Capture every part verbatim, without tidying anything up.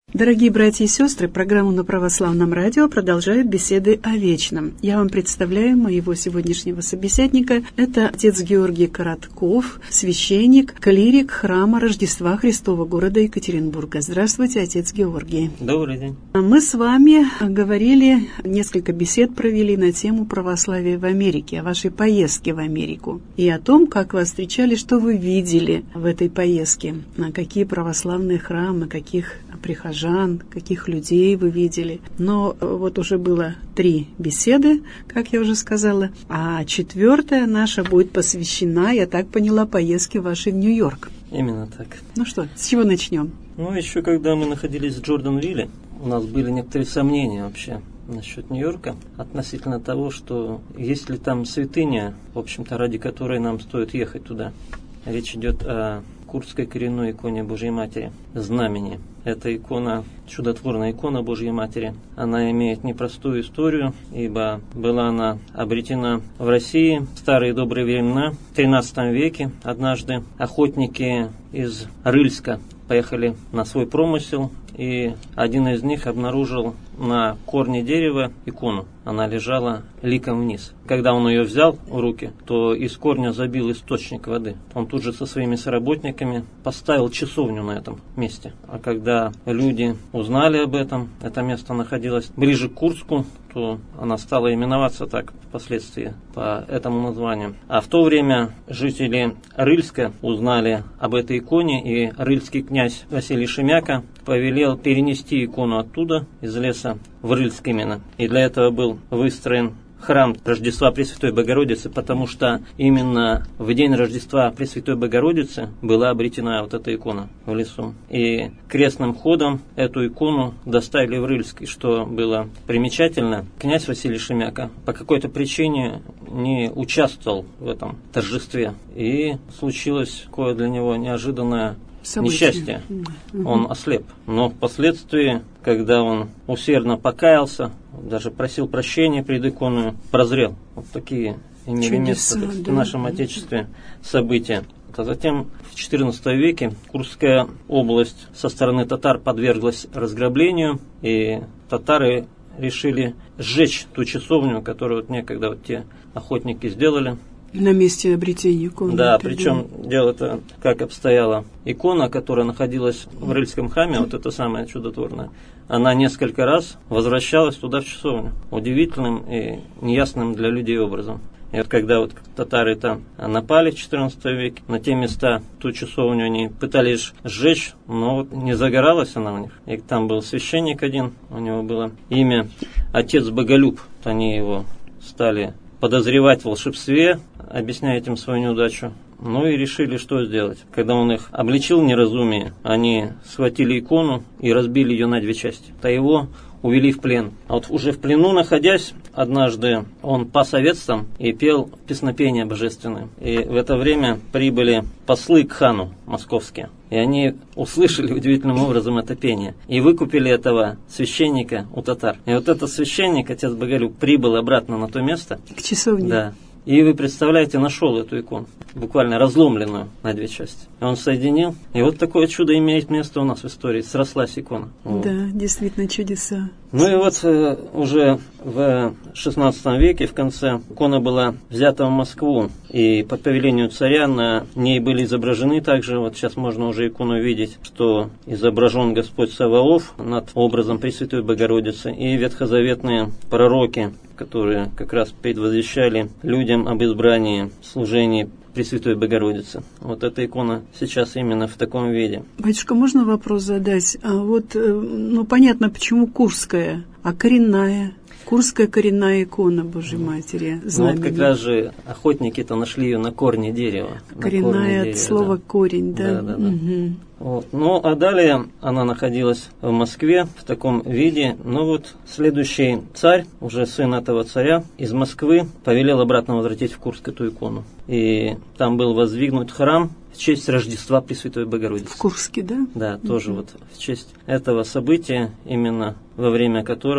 Дорогие братья и сестры, программу на Православном радио продолжают беседы о вечном. Я вам представляю моего сегодняшнего собеседника. Это отец Георгий Коротков, священник, клирик храма Рождества Христова города Екатеринбурга. Здравствуйте, отец Георгий. Добрый день. Мы с вами говорили, несколько бесед провели на тему православия в Америке, о вашей поездке в Америку и о том, как вас встречали, что вы видели в этой поездке, какие православные храмы, каких прихожан, каких людей вы видели. Но вот уже было три беседы, как я уже сказала, а четвертая наша будет посвящена, я так поняла, поездке вашей в Нью-Йорк. Именно так. Ну что, с чего начнем? Ну, еще когда мы находились в Джорданвилле, у нас были некоторые сомнения вообще насчет Нью-Йорка, относительно того, что есть ли там святыня, в общем-то, ради которой нам стоит ехать туда. Речь идет о курдской коренной иконе Божьей Матери, знамени. Эта икона, чудотворная икона Божьей Матери, она имеет непростую историю, ибо была она обретена в России в старые добрые времена, в тринадцатом веке. Однажды охотники из Рыльска поехали на свой промысел, и один из них обнаружил на корне дерева икону. Она лежала ликом вниз. Когда он ее взял в руки, то из корня забил источник воды. Он тут же со своими соработниками поставил часовню на этом месте. А когда люди узнали об этом, это место находилось ближе к Курску, то она стала именоваться так впоследствии по этому названию. А в то время жители Рыльска узнали об этой иконе, и рыльский князь Василий Шемяка повелел перенести икону оттуда, из леса, в Рыльск именно. И для этого был выстроен храм Рождества Пресвятой Богородицы, потому что именно в день Рождества Пресвятой Богородицы была обретена вот эта икона в лесу. И крестным ходом эту икону доставили в Рыльск. И что было примечательно, князь Василий Шемяка по какой-то причине не участвовал в этом торжестве. И случилось такое для него неожиданное событие. Несчастье. Он ослеп. Но впоследствии, когда он усердно покаялся, даже просил прощения перед иконой, прозрел. Вот такие имели место в да. нашем Отечестве события. А затем в четырнадцатом веке Курская область со стороны татар подверглась разграблению, и татары решили сжечь ту часовню, которую вот некогда вот те охотники сделали. На месте обретения иконы. Да, причем да. дело-то как обстояло. Икона, которая находилась в Рыльском храме, вот это самое чудотворное, она несколько раз возвращалась туда в часовню. Удивительным и неясным для людей образом. И вот когда вот татары там напали в четырнадцатом веке, на те места, ту часовню они пытались сжечь, но вот не загоралась она у них. И там был священник один, у него было имя отец Боголюб. Они его стали подозревать в волшебстве, объясняя этим свою неудачу. Ну и решили, что сделать. Когда он их обличил в неразумие, они схватили икону и разбили ее на две части. А его увели в плен. А вот уже в плену находясь, однажды он пас овец там и пел песнопения божественные. И в это время прибыли послы к хану московские. И они услышали удивительным образом это пение. И выкупили этого священника у татар. И вот этот священник, отец Боголюб, прибыл обратно на то место. К часовне. Да. И вы представляете, нашел эту икону, буквально разломленную на две части. Он соединил, и вот такое чудо имеет место у нас в истории. Срослась икона. Вот. Да, действительно чудеса. Ну и вот э, уже в шестнадцатом веке, в конце, икона была взята в Москву. И по повелению царя на ней были изображены также, вот сейчас можно уже икону видеть, что изображен Господь Саваоф над образом Пресвятой Богородицы и ветхозаветные пророки, которые как раз предвозвещали людям об избрании служении Пресвятой Богородицы. Вот эта икона сейчас именно в таком виде. Батюшка, можно вопрос задать? А вот, ну, понятно, почему Курская, а коренная? Курская коренная икона Божьей Матери. Ну, вот как раз же охотники-то нашли ее на корне дерева. Коренная корне от дерева, слова да. корень, да? Да, да, да. Угу. Вот. Ну, а далее она находилась в Москве в таком виде. Ну вот, следующий царь, уже сын этого царя, из Москвы повелел обратно возвратить в Курск эту икону. И там был воздвигнут храм в честь Рождества Пресвятой Богородицы. В Курске, да? Да, тоже mm-hmm. вот в честь этого события, именно во время которого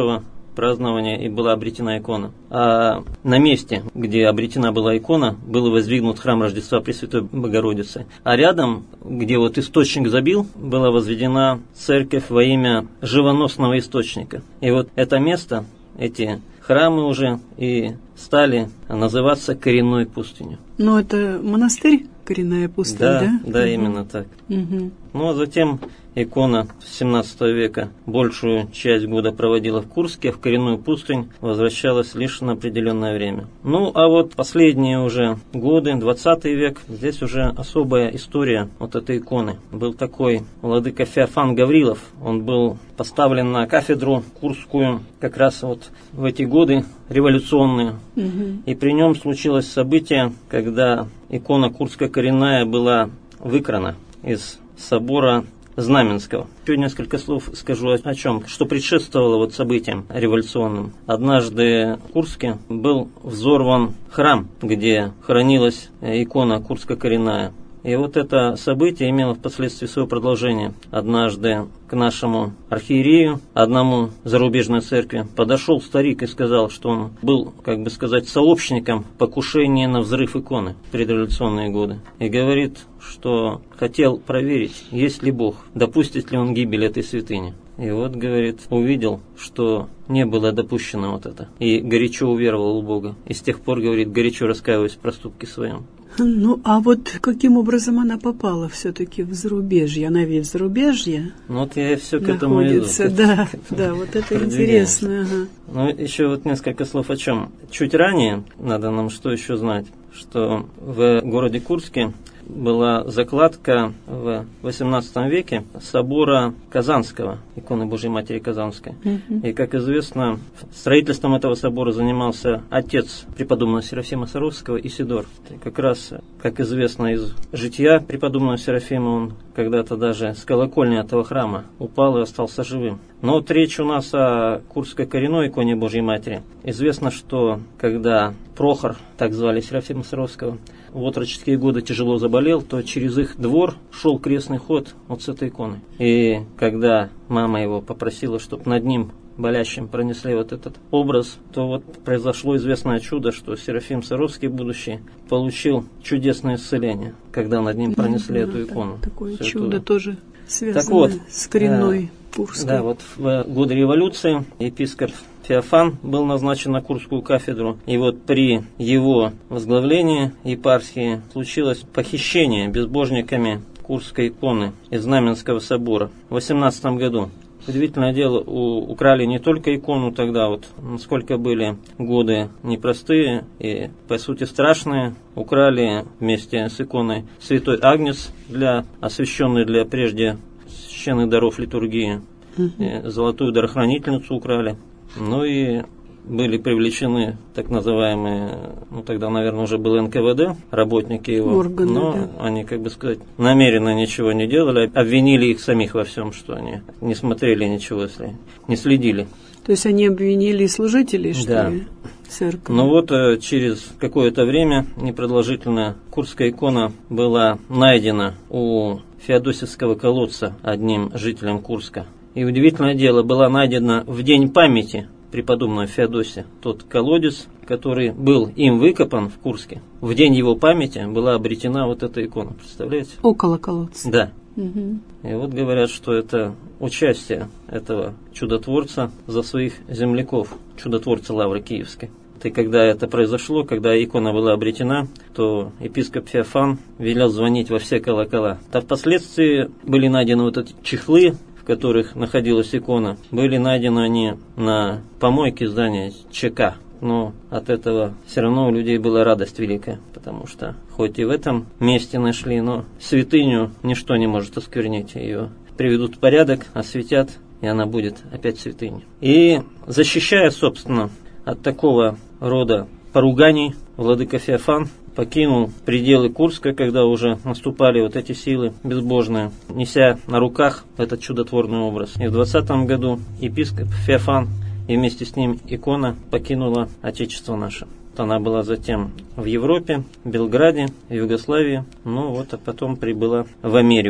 празднования и была обретена икона. А на месте, где обретена была икона, был воздвигнут храм Рождества Пресвятой Богородицы. А рядом, где вот источник забил, была возведена церковь во имя живоносного источника. И вот это место, эти храмы уже и стали называться коренной пустыней. Но это монастырь, коренная пустынь, да? Да, да, угу. именно так. Угу. Ну, а затем икона семнадцатого века большую часть года проводила в Курске, а в коренную пустынь возвращалась лишь на определенное время. Ну, а вот последние уже годы, двадцатый век, здесь уже особая история вот этой иконы. Был такой владыка Феофан Гаврилов, он был поставлен на кафедру Курскую как раз вот в эти годы революционные. Угу. И при нем случилось событие, когда икона Курская коренная была выкрана из собора Знаменского. Еще несколько слов скажу о чем, что предшествовало вот событиям революционным. Однажды в Курске был взорван храм, где хранилась икона Курская коренная. И вот это событие имело впоследствии свое продолжение. Однажды к нашему архиерею, одному зарубежной церкви, подошел старик и сказал, что он был, как бы сказать, сообщником покушения на взрыв иконы в предреволюционные годы. И говорит, что хотел проверить, есть ли Бог, допустит ли он гибель этой святыни. И вот, говорит, увидел, что не было допущено вот это. И горячо уверовал в Бога. И с тех пор, говорит, горячо раскаиваюсь в проступке своем. Ну, а вот каким образом она попала все-таки в зарубежье? Она ведь в зарубежье Ну, вот я все к этому иду. находится. Да, да, вот это интересно. Ага. Ну, еще вот несколько слов о чем. Чуть ранее, надо нам что еще знать, что в городе Курске была закладка в восемнадцатом веке собора Казанского, иконы Божьей Матери Казанской. Mm-hmm. И, как известно, строительством этого собора занимался отец преподобного Серафима Саровского Исидор. И как раз, как известно из жития преподобного Серафима, он когда-то даже с колокольни этого храма упал и остался живым. Но вот речь у нас о Курской коренной иконе Божьей Матери. Известно, что когда Прохор, так звали Серафима Саровского, в отроческие годы тяжело заболел, то через их двор шел крестный ход вот с этой иконой. И когда мама его попросила, чтобы над ним, болящим, пронесли вот этот образ, то вот произошло известное чудо, что Серафим Саровский, будущий, получил чудесное исцеление, когда над ним пронесли да, эту икону. Такое Святую. Чудо тоже связано так вот, с коренной Курской. Да, вот в годы революции епископ Феофан был назначен на Курскую кафедру, и вот при его возглавлении епархии случилось похищение безбожниками Курской иконы из Знаменского собора в восемнадцатом году. Удивительное дело, у, украли не только икону тогда, вот насколько были годы непростые и, по сути, страшные, украли вместе с иконой Святой Агнец, для, освященный для прежде священных даров литургии, угу. Золотую дарохранительницу украли. Ну и были привлечены так называемые, ну тогда, наверное, уже был эн ка вэ дэ, работники его, органы, но да. Они, как бы сказать, намеренно ничего не делали, обвинили их самих во всем, что они не смотрели ничего, если не следили. То есть они обвинили служителей, что да. ли, церкви? Ну вот через какое-то время, непродолжительное, Курская икона была найдена у Феодосевского колодца одним жителем Курска. И удивительное дело, была найдена в день памяти преподобного Феодосия, тот колодец, который был им выкопан в Курске. В день его памяти была обретена вот эта икона, представляете? Около колодца. Да. Угу. И вот говорят, что это участие этого чудотворца за своих земляков, чудотворца Лавры Киевской. И когда это произошло, когда икона была обретена, то епископ Феофан велел звонить во все колокола. А впоследствии были найдены вот эти чехлы, в которых находилась икона. Были найдены они на помойке здания ЧК. Но от этого все равно у людей была радость великая, потому что хоть и в этом месте нашли, но святыню ничто не может осквернить. Ее приведут в порядок, осветят, и она будет опять святыней. И защищая, собственно, от такого рода поруганий, владыка Феофан покинул пределы Курска, когда уже наступали вот эти силы безбожные, неся на руках этот чудотворный образ. И в двадцатом году епископ Феофан и вместе с ним икона покинула Отечество наше. Она была затем в Европе, в Белграде, в Югославии, ну вот, а потом прибыла в Америку.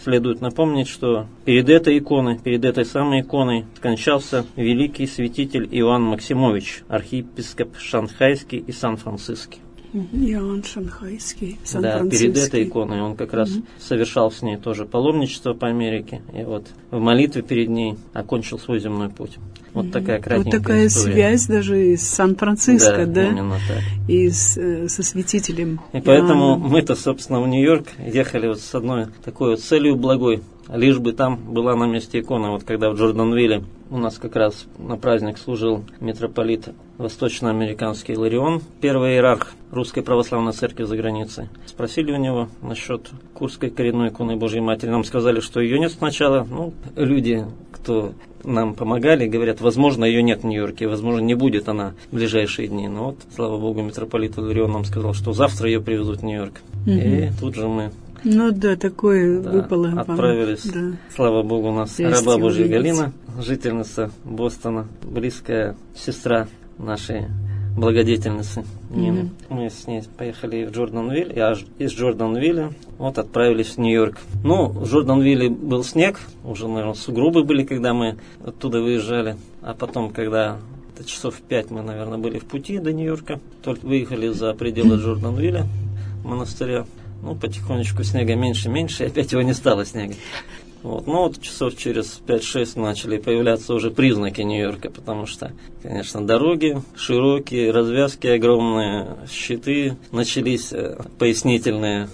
следует напомнить, что перед этой иконой, перед этой самой иконой скончался великий святитель Иоанн Максимович, архиепископ Шанхайский и Сан-Франциский. Иоанн Шанхайский, Сан-Франциский. Да, перед этой иконой он как раз угу. совершал с ней тоже паломничество по Америке. И вот в молитве перед ней окончил свой земной путь. Вот угу. такая кратенькая Вот такая история. Связь даже с Сан-Франциско, да? Да, именно так. И с, со святителем. И поэтому мы-то, собственно, в Нью-Йорк ехали вот с одной такой вот целью благой. Лишь бы там была на месте икона. Вот когда в Джорданвилле у нас как раз на праздник служил митрополит восточноамериканский Иларион, первый иерарх Русской Православной Церкви за границей. Спросили у него насчет Курской коренной иконы Божьей Матери. Нам сказали, что ее нет сначала. Ну, люди, кто нам помогали, говорят, возможно, ее нет в Нью-Йорке, возможно, не будет она в ближайшие дни. Но вот, слава Богу, митрополит Иларион нам сказал, что завтра ее привезут в Нью-Йорк. Угу. И тут же мы... Ну да, такое да, выпало. Отправились, вам, да. Слава Богу, у нас Есть раба Божья увидеть. Галина, жительница Бостона, близкая сестра нашей благодетельницы Нины. Mm-hmm. Мы с ней поехали в Джорданвилл, я из Джорданвилля вот отправились в Нью-Йорк. Ну, в Джорданвилле был снег, уже, наверное, сугробы были, когда мы оттуда выезжали, а потом, когда часов пять мы, наверное, были в пути до Нью-Йорка, только выехали за пределы Джорданвилля, монастыря. Ну, потихонечку снега меньше-меньше, и опять его не стало снега. Вот. Но вот часов через пять-шесть начали появляться уже признаки Нью-Йорка, потому что, конечно, дороги широкие, развязки огромные, щиты начались пояснительные,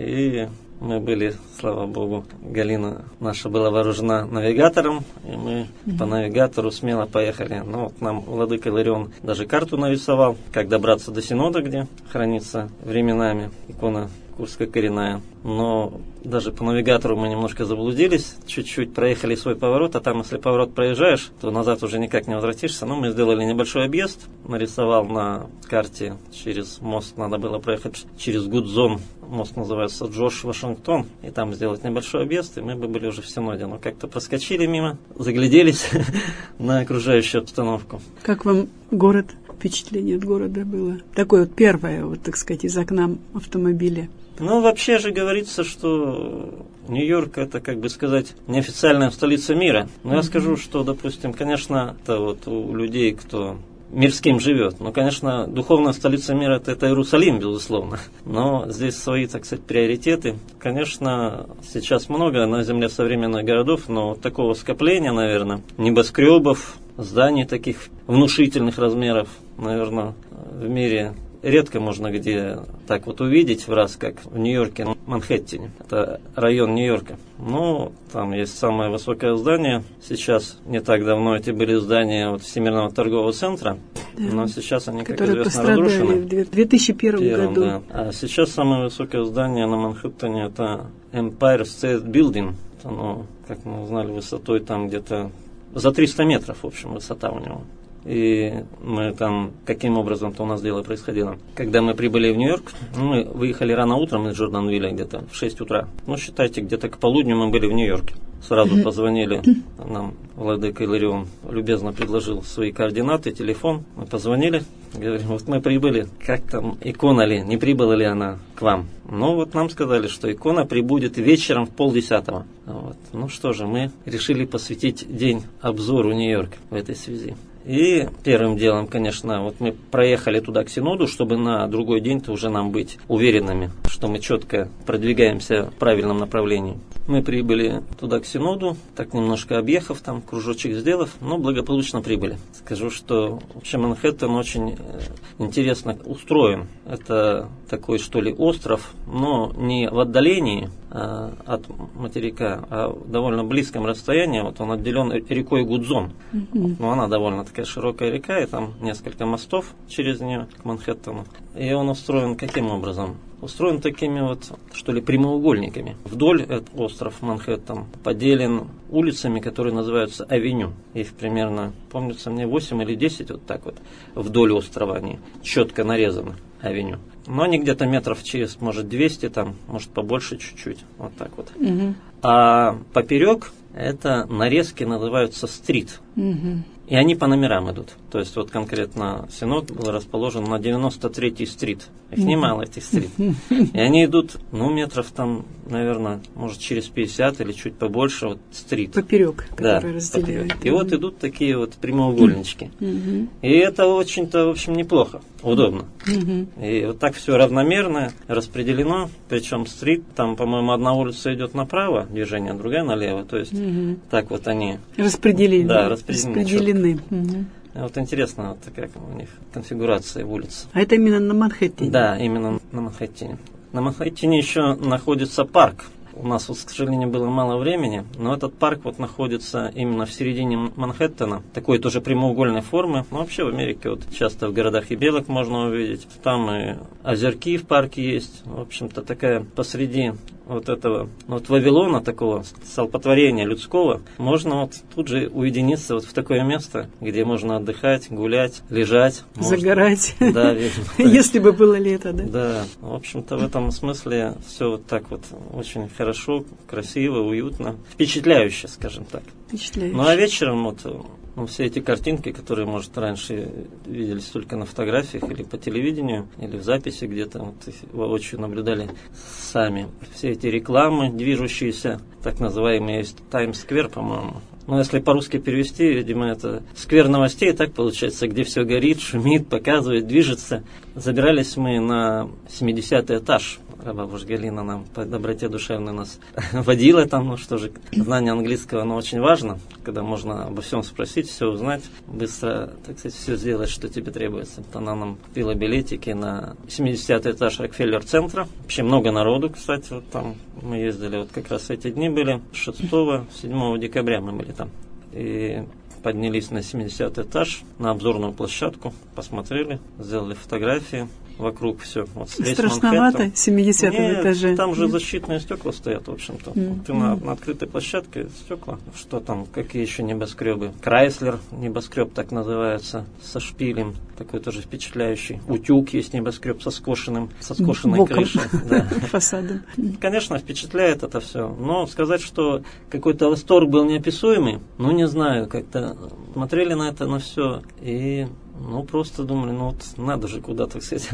и мы были, слава Богу, Галина наша была вооружена навигатором, и мы mm-hmm. по навигатору смело поехали. Ну, вот нам владыка Иларион даже карту нарисовал, как добраться до Синода, где хранится временами икона Курская коренная. Но даже по навигатору мы немножко заблудились, чуть-чуть проехали свой поворот, а там, если поворот проезжаешь, то назад уже никак не возвратишься. Но мы сделали небольшой объезд, нарисовал на карте, через мост надо было проехать через Гудзон, мост называется Джордж Вашингтон, и там сделать небольшой объезд, и мы бы были уже в Синоде. Но как-то проскочили мимо, загляделись на окружающую обстановку. Как вам город? Впечатление от города было? Такое вот первое, вот, так сказать, из окна автомобиля. Ну, вообще же говорится, что Нью-Йорк это, как бы сказать, неофициальная столица мира. Но mm-hmm. я скажу, что, допустим, конечно, это вот у людей, кто мирским живет. Ну, конечно, духовная столица мира это, это Иерусалим, безусловно. Но здесь свои, так сказать, приоритеты. Конечно, сейчас много на земле современных городов, но вот такого скопления, наверное, небоскребов, зданий таких внушительных размеров, наверное, в мире редко можно где так вот увидеть в раз, как в Нью-Йорке, в Манхэттене. Это район Нью-Йорка. Ну, там есть самое высокое здание. Сейчас, не так давно, эти были здания вот Всемирного торгового центра, да, но сейчас они, как известно, разрушены. В две тысячи первом году. Да. А сейчас самое высокое здание на Манхэттене это Empire State Building. Оно, как мы узнали, высотой там где-то за триста метров, в общем, высота у него. И мы там, каким образом-то у нас дело происходило. Когда мы прибыли в Нью-Йорк, мы выехали рано утром из Джорданвилля где-то в шесть утра. Ну, считайте, где-то к полудню мы были в Нью-Йорке. Сразу позвонили нам, владыка Иларион любезно предложил свои координаты, телефон. Мы позвонили, говорим, вот мы прибыли, как там, икона ли, не прибыла ли она к вам? Ну, вот нам сказали, что икона прибудет вечером в полдесятого. Вот. Ну что же, мы решили посвятить день обзору Нью-Йорка в этой связи. И первым делом, конечно, вот мы проехали туда к Синоду, чтобы на другой день-то уже нам быть уверенными, что мы четко продвигаемся в правильном направлении. Мы прибыли туда к Синоду, так немножко объехав, там кружочек сделав, но благополучно прибыли. Скажу, что вообще Манхэттен очень интересно устроен. Это такой, что ли, остров, но не в отдалении а, от материка, а в довольно близком расстоянии. Вот он отделен рекой Гудзон. Mm-hmm. Но она довольно такая широкая река, и там несколько мостов через нее к Манхэттену. И он устроен каким образом? Устроен такими вот, что ли, прямоугольниками. Вдоль этот остров Манхэттен поделен улицами, которые называются авеню. Их примерно, помнится мне, восемь или десять вот так вот вдоль острова они четко нарезаны, авеню. Но они где-то метров через, может, двести, там, может, побольше чуть-чуть, вот так вот. Угу. А поперек это нарезки называются стрит. Угу. И они по номерам идут. То есть вот конкретно Синод был расположен на девяносто третьей стрит. Их немало, этих стрит. И они идут, ну, метров там, наверное, может, через пятьдесят или чуть побольше вот стрит. Поперек, да, который разделяет. Поперек. И вот идут такие вот прямоугольнички. И это очень-то, в общем, неплохо, удобно. И вот так все равномерно распределено. Причем стрит, там, по-моему, одна улица идет направо, движение, другая налево. То есть так вот они... Распределены. Да, распределены. распределены. Угу. Вот интересно, вот такая у них конфигурация улиц. А это именно на Манхэттене? Да, именно на Манхэттене. На Манхэттене еще находится парк. У нас, вот, к сожалению, было мало времени, но этот парк вот находится именно в середине Манхэттена, такой тоже прямоугольной формы. Но вообще в Америке вот часто в городах и белок можно увидеть. Там и озерки в парке есть. В общем-то, такая посреди вот этого вот Вавилона, такого столпотворения людского, можно вот тут же уединиться вот в такое место, где можно отдыхать, гулять, лежать. Загорать. Может, да, если бы было лето, да? Да, в общем-то, в этом смысле все вот так вот очень хорошо, красиво, уютно, впечатляюще, скажем так. Впечатляюще. Ну а вечером вот ну, все эти картинки, которые, может, раньше виделись только на фотографиях или по телевидению, или в записи где-то, вот, воочию наблюдали сами. Все эти рекламы, движущиеся, так называемые, есть Таймс-сквер, по-моему. Ну, если по-русски перевести, видимо, это сквер новостей, так получается, где все горит, шумит, показывает, движется. Забирались мы на семидесятый этаж. Раба Галина нам по доброте душевной нас водила там, ну что же, знание английского, оно очень важно, когда можно обо всем спросить, все узнать, быстро, так сказать, все сделать, что тебе требуется. Она нам купила билетики на семидесятый этаж Рокфеллер-центра. Вообще много народу, кстати, вот там мы ездили, вот как раз эти дни были, шестого-седьмого декабря мы были там. И поднялись на семидесятый этаж, на обзорную площадку, посмотрели, сделали фотографии. Вокруг все. Вот страшновато, семидесятом этаже. Там же защитные стекла стоят, в общем-то. Mm. Ты на, на открытой площадке стекла. Что там, какие еще небоскребы? Крайслер, небоскреб так называется, со шпилем. Такой тоже впечатляющий. Утюг есть небоскреб со скошенным, со скошенной боком. крышей. Да. Фасадом. Конечно, впечатляет это все. Но сказать, что какой-то восторг был неописуемый, ну не знаю, как-то смотрели на это, на все и... Ну, просто думали, ну вот надо же куда-то, кстати,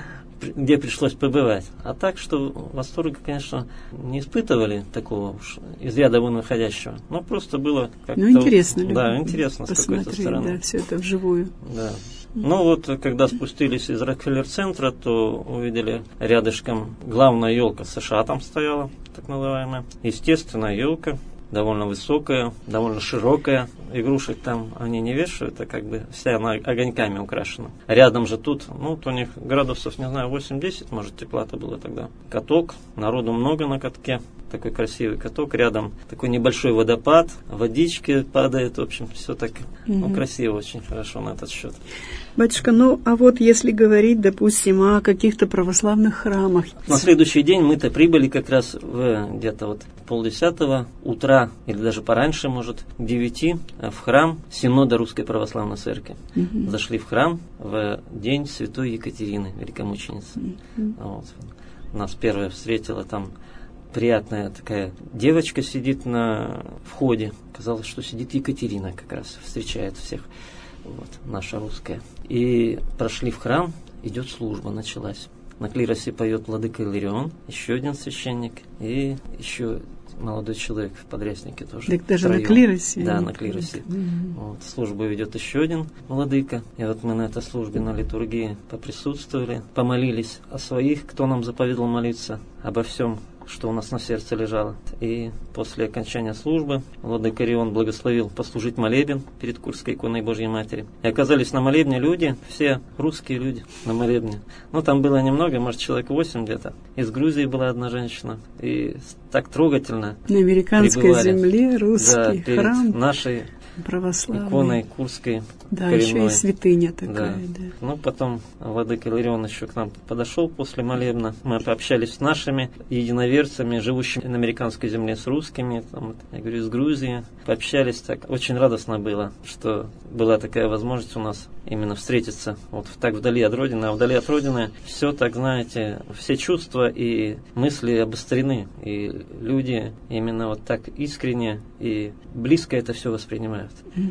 где пришлось побывать. А так, что восторга, конечно, не испытывали такого уж из ряда вон выходящего. Но просто было как-то... Ну, интересно. Да, интересно с какой-то стороны. Да, все это вживую. Да. Ну вот, когда спустились из Рокфеллер-центра, то увидели рядышком главная елка США там стояла, так называемая. Естественная елка. Довольно высокая, довольно широкая. Игрушек там они не вешают, а как бы вся она огоньками украшена. Рядом же тут, ну, вот у них градусов, не знаю, восемь-десять, может, тепла-то было тогда. Каток, народу много на катке. Такой красивый каток, рядом такой небольшой водопад, водички падает, в общем, все так, ну, красиво, очень хорошо на этот счет. Батюшка, ну, а вот если говорить, допустим, о каких-то православных храмах. На следующий день мы-то прибыли как раз в где-то вот полдесятого утра, или даже пораньше, может, к девяти, в храм Синода Русской Православной Церкви. Mm-hmm. Зашли в храм в день Святой Екатерины, великомученицы. Mm-hmm. Вот. Нас первая встретила там приятная такая девочка сидит на входе. Казалось, что сидит Екатерина как раз, встречает всех. Вот, наша русская. И прошли в храм, идет служба, началась. На клиросе поет владыка Иларион, еще один священник, и еще молодой человек в подряснике тоже. Так даже втроем. На клиросе? Да, на клиросе. Mm-hmm. Вот, службу ведет еще один владыка. И вот мы на этой службе, на литургии поприсутствовали, помолились о своих, кто нам заповедал молиться, обо всем, что у нас на сердце лежало. И после окончания службы владыка Иларион благословил послужить молебен перед Курской иконой Божьей Матери. И оказались на молебне люди, все русские люди на молебне. Ну, там было немного, может, человек восемь где-то. Из Грузии была одна женщина. И так трогательно на американской пребывали. Земле русский да, перед храм. Нашей православной иконой Курской да, коренной. еще и святыня такая. Да. Да. Ну, потом владыка Иларион еще к нам подошел после молебна. Мы пообщались с нашими единоверцами, живущими на американской земле, с русскими. Там, я говорю, из Грузии. Пообщались так. Очень радостно было, что была такая возможность у нас именно встретиться вот так вдали от Родины. А вдали от Родины все так, знаете, все чувства и мысли обострены. И люди именно вот так искренне и близко это все воспринимают. Mm-hmm.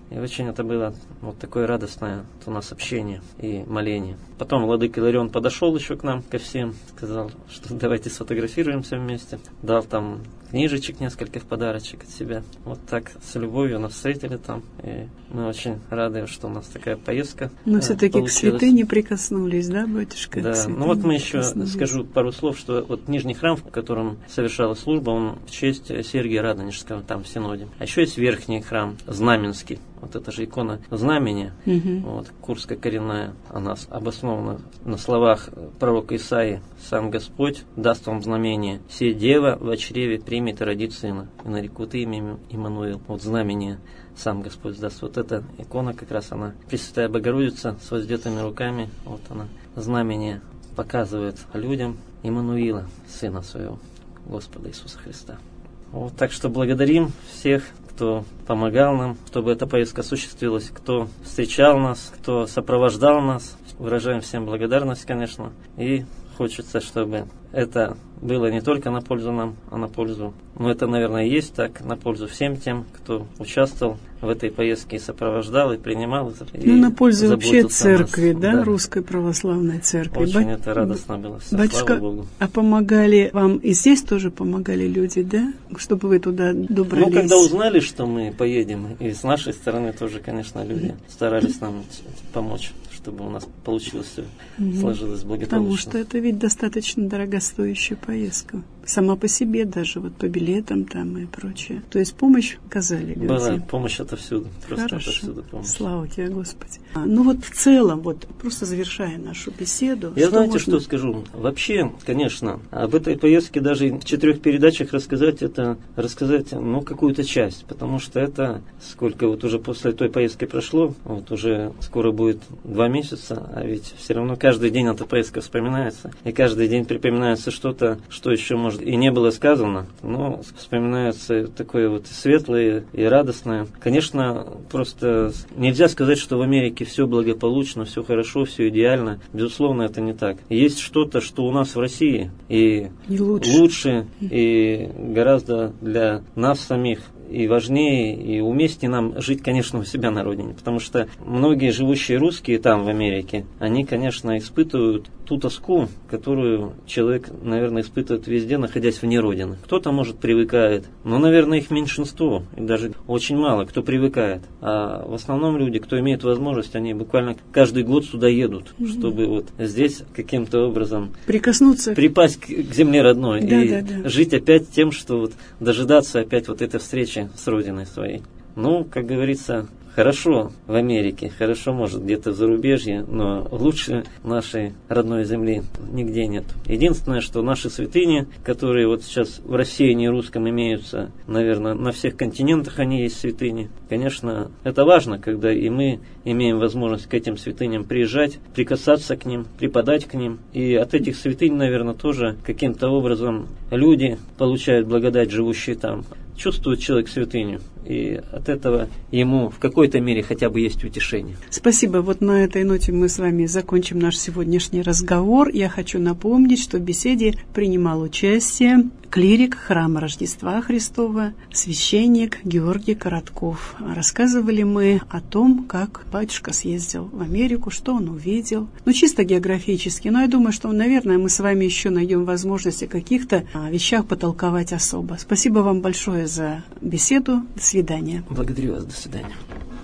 И очень это было вот такое радостное у нас общение и моление. Потом владыка Иларион подошел еще к нам, ко всем, сказал, что давайте сфотографируемся вместе. Дал там книжечек несколько в подарочек от себя. Вот так с любовью нас встретили там. И мы очень рады, что у нас такая поездка. Но все-таки к святыне прикоснулись, да, батюшка? Да, ну вот мы еще скажу пару слов, что вот Нижний храм, в котором совершалась служба, он в честь Сергия Радонежского там в Синоде. А еще есть Верхний храм, Знаменский. Вот это же икона знамения, угу. вот, Курская коренная, она обоснована на словах пророка Исаии: «Сам Господь даст вам знамение, сей дева в чреве примет и родит сына, и нарекут имя Иммануил». Вот знамение сам Господь даст. Вот эта икона как раз она, Пресвятая Богородица с воздетыми руками, вот она, знамение показывает людям Иммануила, Сына Своего, Господа Иисуса Христа. Вот, так что благодарим всех, кто помогал нам, чтобы эта поездка осуществилась, кто встречал нас, кто сопровождал нас. Выражаем всем благодарность, конечно. И хочется, чтобы это было не только на пользу нам, а на пользу, ну это, наверное, и есть так, на пользу всем тем, кто участвовал в этой поездке и сопровождал, и принимал. И ну, на пользу вообще церкви, да, да, Русской Православной Церкви. Очень Ба... это радостно было. Все, батюшка, слава Богу. А помогали вам и здесь тоже помогали люди, да? Чтобы вы туда добрались? Ну, когда узнали, что мы поедем, и с нашей стороны тоже, конечно, люди старались нам помочь, чтобы у нас получилось все, угу. сложилось благополучно. Потому что это ведь достаточно дорогостоящая поездка. Сама по себе даже, вот по билетам там и прочее. То есть помощь оказали люди. Да, помощь отовсюду. Просто Хорошо. Отовсюду помощь. Слава тебе, Господи. А, ну вот в целом, вот просто завершая нашу беседу. Я что знаете, можно... что скажу? Вообще, конечно, об этой поездке даже в четырех передачах рассказать, это рассказать, ну, какую-то часть. Потому что это, сколько вот уже после той поездки прошло, вот уже скоро будет два месяца, а ведь все равно каждый день эта поездка вспоминается. И каждый день припоминается что-то, что еще, может, и не было сказано, но вспоминается такое вот светлое и радостное. Конечно, просто нельзя сказать, что в Америке все благополучно, все хорошо, все идеально. Безусловно, это не так. Есть что-то, что у нас в России и, и лучше. лучше, и гораздо для нас самих и важнее, и уместнее нам жить, конечно, у себя на родине. Потому что многие живущие русские там, в Америке, они, конечно, испытывают ту тоску, которую человек, наверное, испытывает везде, находясь вне родины. Кто-то, может, привыкает, но, наверное, их меньшинство, и даже очень мало кто привыкает. А в основном люди, кто имеет возможность, они буквально каждый год сюда едут, mm-hmm. чтобы вот здесь каким-то образом прикоснуться, припасть к, к земле родной да, и да, да. жить опять тем, что вот дожидаться опять вот этой встречи с родиной своей. Ну, как говорится, хорошо в Америке, хорошо, может, где-то в зарубежье, но лучше нашей родной земли нигде нет. Единственное, что наши святыни, которые вот сейчас в рассеянии русском имеются, наверное, на всех континентах они есть святыни. Конечно, это важно, когда и мы имеем возможность к этим святыням приезжать, прикасаться к ним, преподать к ним. И от этих святынь, наверное, тоже каким-то образом люди получают благодать, живущие там. Чувствует человек святыню, и от этого ему в какой-то мере хотя бы есть утешение. Спасибо. Вот на этой ноте мы с вами закончим наш сегодняшний разговор. Я хочу напомнить, что в беседе принимал участие клирик храма Рождества Христова, священник Георгий Коротков. Рассказывали мы о том, как батюшка съездил в Америку, что он увидел. Ну, чисто географически, но я думаю, что, наверное, мы с вами еще найдем возможность о каких-то вещах потолковать особо. Спасибо вам большое за беседу. До свидания. Благодарю вас. До свидания.